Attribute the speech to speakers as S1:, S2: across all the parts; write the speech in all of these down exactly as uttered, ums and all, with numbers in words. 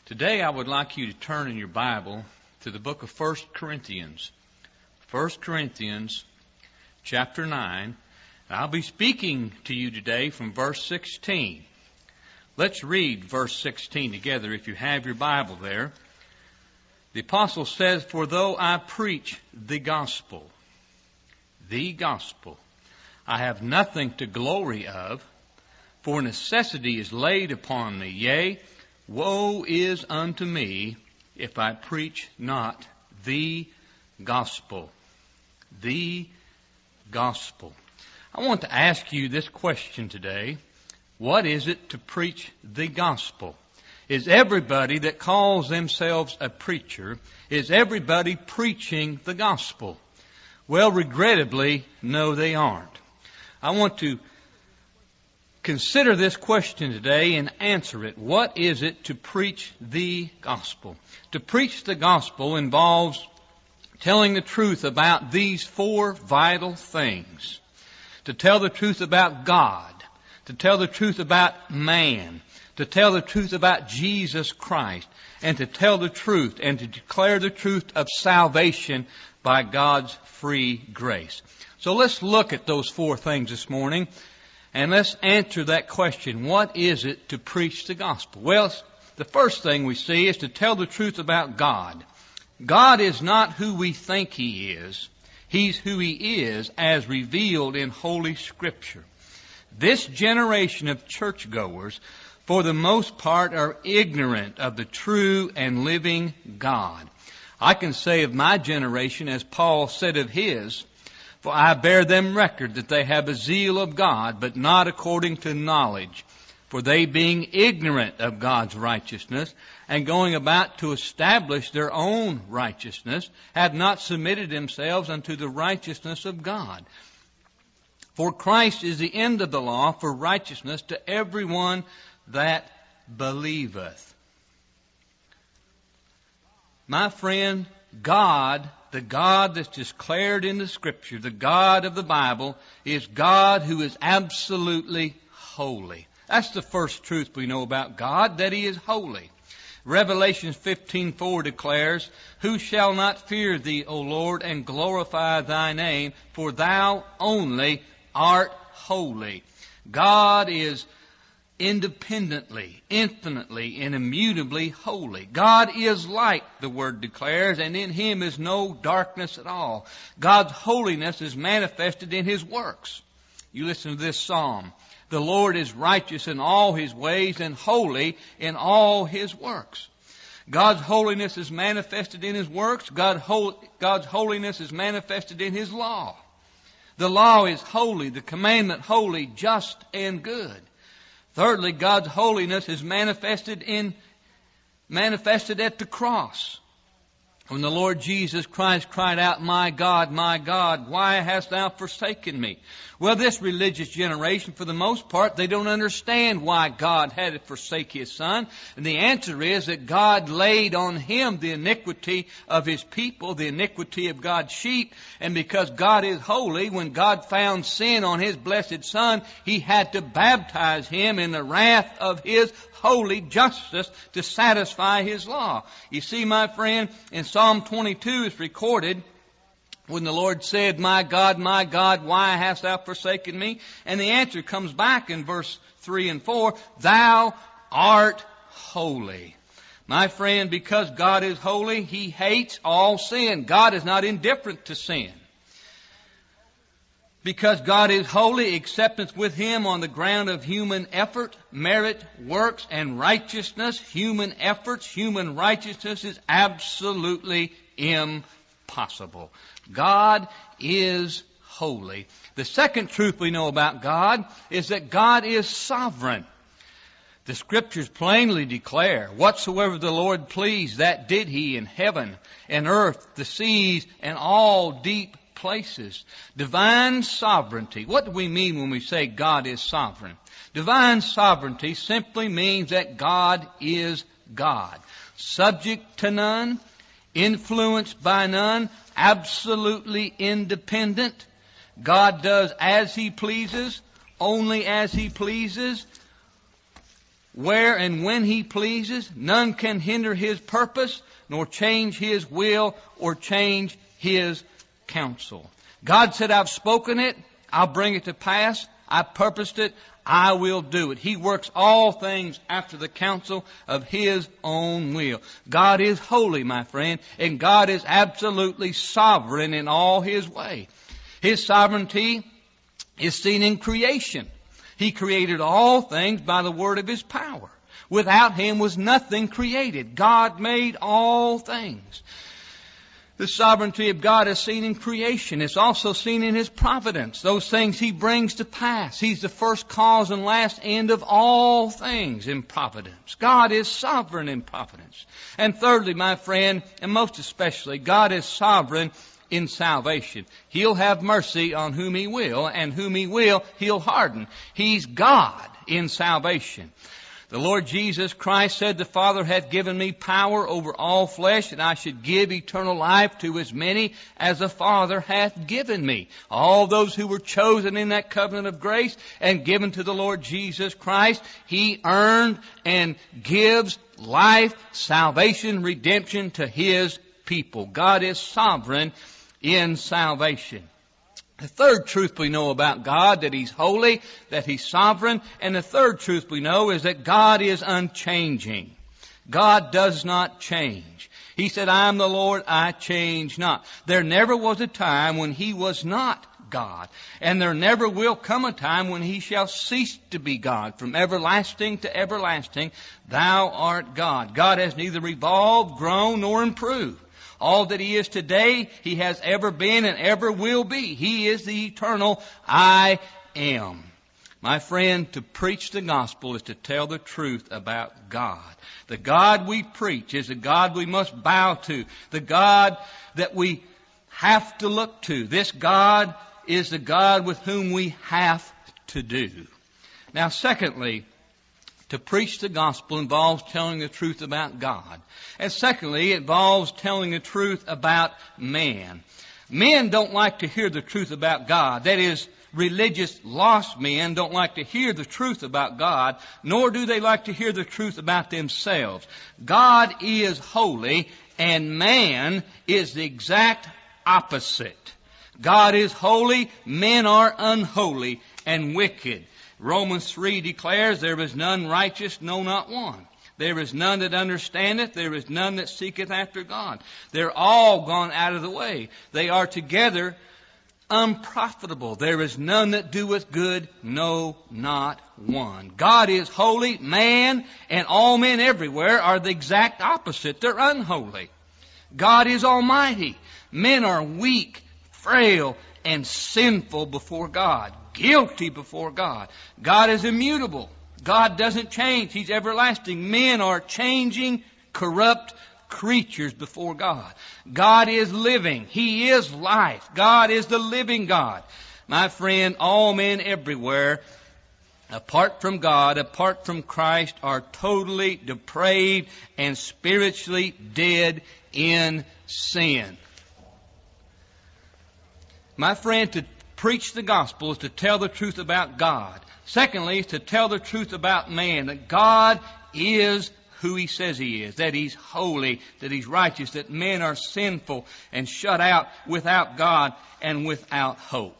S1: Today I would like you to turn in your Bible to the book of First Corinthians. First Corinthians chapter nine. I'll be speaking to you today from verse sixteen. Let's read verse sixteen together if you have your Bible there. The apostle says, "For though I preach the gospel, the gospel, I have nothing to glory of, for necessity is laid upon me. Yea, woe is unto me if I preach not the gospel." The gospel. I want to ask you this question today. What is it to preach the gospel? Is everybody that calls themselves a preacher, is everybody preaching the gospel? Well, regrettably, no, they aren't. I want to consider this question today and answer it. What is it to preach the gospel? To preach the gospel involves telling the truth about these four vital things. To tell the truth about God. To tell the truth about man. To tell the truth about Jesus Christ. And to tell the truth and to declare the truth of salvation by God's free grace. So let's look at those four things this morning. And let's answer that question. What is it to preach the gospel? Well, the first thing we see is to tell the truth about God. God is not who we think He is. He's who He is as revealed in Holy Scripture. This generation of churchgoers, for the most part, are ignorant of the true and living God. I can say of my generation, as Paul said of his, "For I bear them record that they have a zeal of God, but not according to knowledge. For they, being ignorant of God's righteousness, and going about to establish their own righteousness, have not submitted themselves unto the righteousness of God. For Christ is the end of the law for righteousness to everyone that believeth." My friend, God, the God that's declared in the Scripture, the God of the Bible, is God who is absolutely holy. That's the first truth we know about God, that He is holy. Revelation fifteen four declares, "Who shall not fear Thee, O Lord, and glorify Thy name, for Thou only art holy." God is independently, infinitely, and immutably holy. God is light, the Word declares, and in Him is no darkness at all. God's holiness is manifested in His works. You listen to this psalm. "The Lord is righteous in all His ways and holy in all His works." God's holiness is manifested in His works. God, God's holiness is manifested in His law. The law is holy, the commandment holy, just, and good. Thirdly, God's holiness is manifested in, manifested at the cross. When the Lord Jesus Christ cried out, "My God, my God, why hast Thou forsaken me?" Well, this religious generation, for the most part, they don't understand why God had to forsake His Son. And the answer is that God laid on Him the iniquity of His people, the iniquity of God's sheep. And because God is holy, when God found sin on His blessed Son, He had to baptize Him in the wrath of His holy justice to satisfy His law. You see, my friend, in Psalm twenty-two it's recorded when the Lord said, "My God, my God, why hast Thou forsaken me?" And the answer comes back in verse three and four, "Thou art holy." My friend, because God is holy, He hates all sin. God is not indifferent to sin. Because God is holy, acceptance with Him on the ground of human effort, merit, works, and righteousness, human efforts, human righteousness is absolutely impossible. God is holy. The second truth we know about God is that God is sovereign. The Scriptures plainly declare, "Whatsoever the Lord pleased, that did He in heaven and earth, the seas, and all deep places." Divine sovereignty. What do we mean when we say God is sovereign? Divine sovereignty simply means that God is God. Subject to none, influenced by none, absolutely independent. God does as He pleases, only as He pleases, where and when He pleases. None can hinder His purpose, nor change His will, or change His counsel. God said, I've spoken it, I'll bring it to pass. I purposed it, I will do it. He works all things after the counsel of His own will. God is holy, my friend, and God is absolutely sovereign in all His way. His sovereignty is seen in creation. He created all things by the word of His power. Without Him was nothing created. God made all things. The sovereignty of God is seen in creation. It's also seen in His providence. Those things He brings to pass. He's the first cause and last end of all things in providence. God is sovereign in providence. And thirdly, my friend, and most especially, God is sovereign in salvation. He'll have mercy on whom He will, and whom He will, He'll harden. He's God in salvation. The Lord Jesus Christ said, the Father hath given me power over all flesh, and I should give eternal life to as many as the Father hath given me. All those who were chosen in that covenant of grace and given to the Lord Jesus Christ, He earned and gives life, salvation, redemption to His people. God is sovereign in salvation. The third truth we know about God, that He's holy, that He's sovereign. And the third truth we know is that God is unchanging. God does not change. He said, I am the Lord, I change not. There never was a time when He was not God. And there never will come a time when He shall cease to be God. From everlasting to everlasting, Thou art God. God has neither evolved, grown, nor improved. All that He is today, He has ever been and ever will be. He is the eternal I am. My friend, to preach the gospel is to tell the truth about God. The God we preach is the God we must bow to. The God that we have to look to. This God is the God with whom we have to do. Now, secondly, to preach the gospel involves telling the truth about God. And secondly, it involves telling the truth about man. Men don't like to hear the truth about God. That is, religious lost men don't like to hear the truth about God, nor do they like to hear the truth about themselves. God is holy, and man is the exact opposite. God is holy, men are unholy and wicked. Romans three declares, there is none righteous, no, not one. There is none that understandeth, there is none that seeketh after God. They're all gone out of the way. They are together unprofitable. There is none that doeth good, no, not one. God is holy. Man and all men everywhere are the exact opposite. They're unholy. God is almighty. Men are weak, frail, and sinful before God. Guilty before God. God is immutable. God doesn't change. He's everlasting. Men are changing, corrupt creatures before God. God is living. He is life. God is the living God. My friend, all men everywhere, apart from God, apart from Christ, are totally depraved and spiritually dead in sin. My friend, to preach the gospel is to tell the truth about God. Secondly, is to tell the truth about man, that God is who He says He is, that He's holy, that He's righteous, that men are sinful and shut out without God and without hope.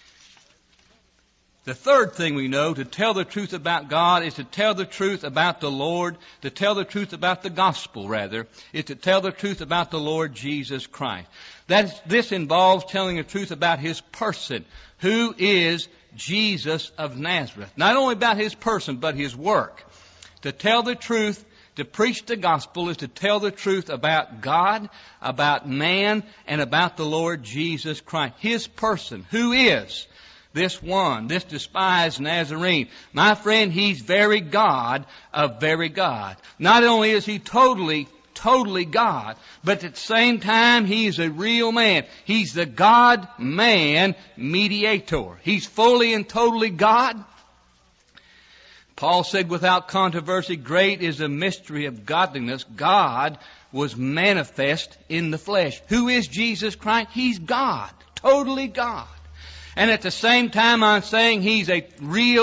S1: The third thing we know, to tell the truth about God, is to tell the truth about the Lord, to tell the truth about the gospel, rather, is to tell the truth about the Lord Jesus Christ. That, this involves telling the truth about His person, who is Jesus of Nazareth. Not only about His person, but His work. To tell the truth, to preach the gospel, is to tell the truth about God, about man, and about the Lord Jesus Christ. His person, who is this one, this despised Nazarene. My friend, He's very God of very God. Not only is He totally Totally God, but at the same time, He's a real man. He's the God-man mediator. He's fully and totally God. Paul said, without controversy, great is the mystery of godliness. God was manifest in the flesh. Who is Jesus Christ? He's God, totally God. And at the same time, I'm saying He's a real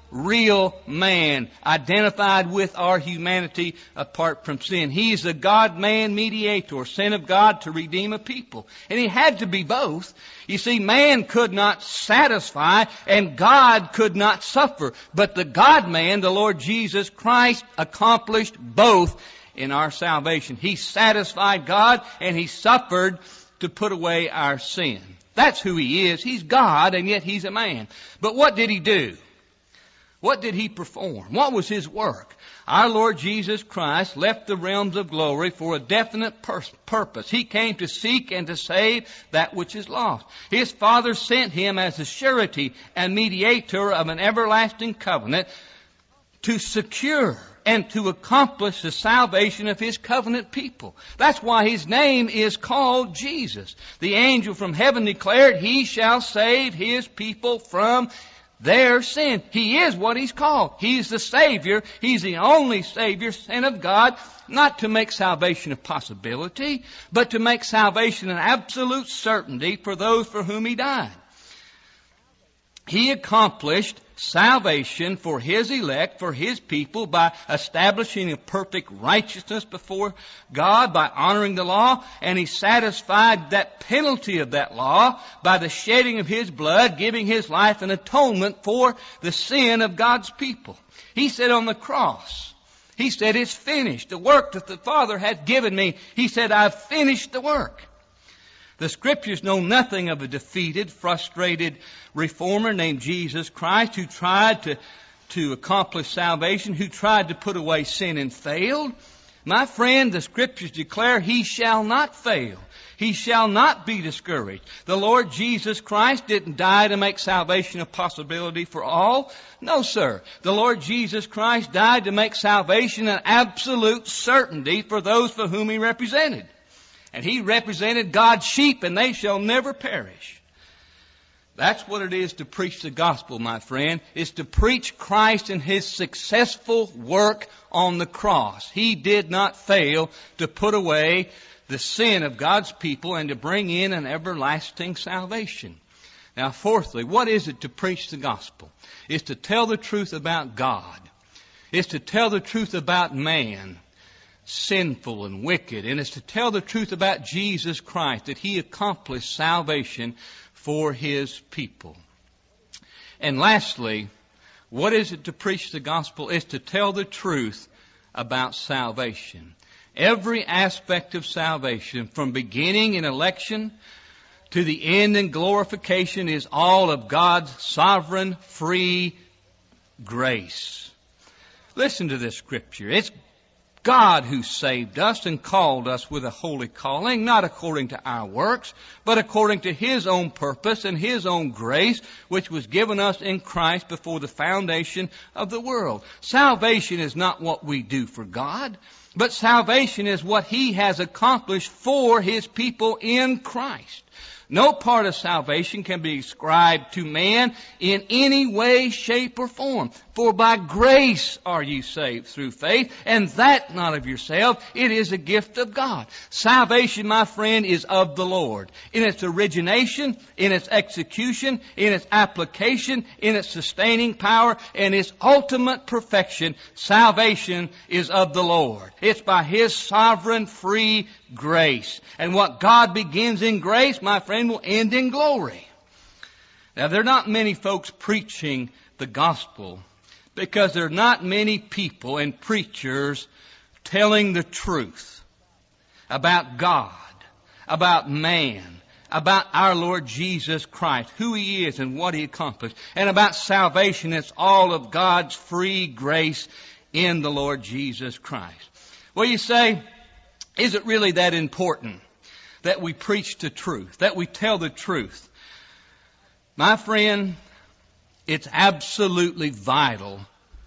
S1: real man, identified with our humanity apart from sin. He is the God-man mediator, sent of God to redeem a people. And He had to be both. You see, man could not satisfy and God could not suffer. But the God-man, the Lord Jesus Christ, accomplished both in our salvation. He satisfied God and He suffered to put away our sin. That's who He is. He's God and yet He's a man. But what did He do? What did He perform? What was His work? Our Lord Jesus Christ left the realms of glory for a definite pur- purpose. He came to seek and to save that which is lost. His Father sent Him as a surety and mediator of an everlasting covenant to secure and to accomplish the salvation of His covenant people. That's why His name is called Jesus. The angel from heaven declared, He shall save His people from their sin. He is what He's called. He's the Savior. He's the only Savior sent of God, not to make salvation a possibility, but to make salvation an absolute certainty for those for whom He died. He accomplished salvation for His elect, for His people, by establishing a perfect righteousness before God, by honoring the law, and He satisfied that penalty of that law by the shedding of His blood, giving His life an atonement for the sin of God's people. He said on the cross, He said, it's finished. The work that the Father hath given me, He said, I've finished the work. The Scriptures know nothing of a defeated, frustrated reformer named Jesus Christ who tried to, to accomplish salvation, who tried to put away sin and failed. My friend, the Scriptures declare He shall not fail. He shall not be discouraged. The Lord Jesus Christ didn't die to make salvation a possibility for all. No, sir. The Lord Jesus Christ died to make salvation an absolute certainty for those for whom He represented. And He represented God's sheep, and they shall never perish. That's what it is to preach the gospel, my friend, is to preach Christ and His successful work on the cross. He did not fail to put away the sin of God's people and to bring in an everlasting salvation. Now, fourthly, what is it to preach the gospel? It's to tell the truth about God. It's to tell the truth about man, sinful and wicked, and it's to tell the truth about Jesus Christ, that He accomplished salvation for His people. And lastly, what is it to preach the gospel? It's to tell the truth about salvation. Every aspect of salvation, from beginning in election to the end in glorification, is all of God's sovereign, free grace. Listen to this scripture. It's God who saved us and called us with a holy calling, not according to our works, but according to His own purpose and His own grace, which was given us in Christ before the foundation of the world. Salvation is not what we do for God, but salvation is what He has accomplished for His people in Christ. No part of salvation can be ascribed to man in any way, shape, or form. For by grace are you saved through faith, and that not of yourself. It is a gift of God. Salvation, my friend, is of the Lord. In its origination, in its execution, in its application, in its sustaining power, and its ultimate perfection, salvation is of the Lord. It's by His sovereign, free grace. And what God begins in grace, my friend, will end in glory. Now, there are not many folks preaching the gospel because there are not many people and preachers telling the truth about God, about man, about our Lord Jesus Christ, who He is and what He accomplished, and about salvation. It's all of God's free grace in the Lord Jesus Christ. Well, you say, is it really that important that we preach the truth, that we tell the truth? My friend, it's absolutely vital.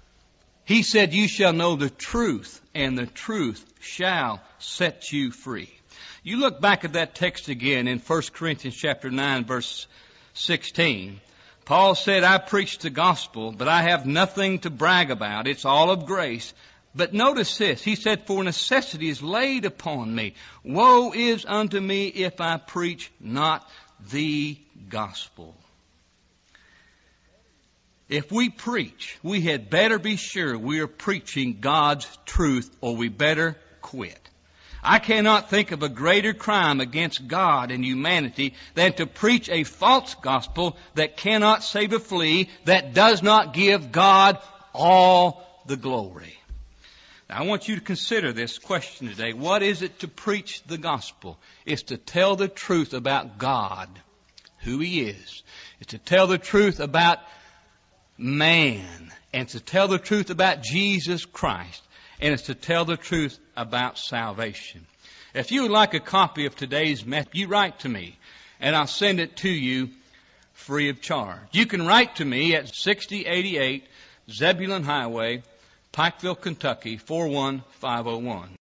S1: He said, you shall know the truth, and the truth shall set you free. You look back at that text again in First Corinthians chapter nine, verse sixteen. Paul said, I preach the gospel, but I have nothing to brag about. It's all of grace. But notice this. He said, for necessity is laid upon me. Woe is unto me if I preach not the gospel. If we preach, we had better be sure we are preaching God's truth, or we better quit. I cannot think of a greater crime against God and humanity than to preach a false gospel that cannot save a flea, that does not give God all the glory. Now, I want you to consider this question today. What is it to preach the gospel? It's to tell the truth about God, who He is. It's to tell the truth about man, and to tell the truth about Jesus Christ, and it's to tell the truth about salvation. If you would like a copy of today's message, you write to me, and I'll send it to you free of charge. You can write to me at sixty eighty-eight Zebulon Highway, Pikeville, Kentucky, four one five oh one.